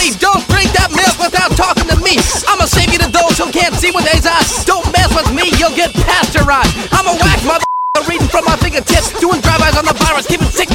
weed. Don't drink that milk without talking to me. I'ma save you to those who can't see with his eyes. Don't mess with me, you'll get pasteurized. I'm a whack mother reading from my fingertips, doing drive-bys on the virus, keeping sick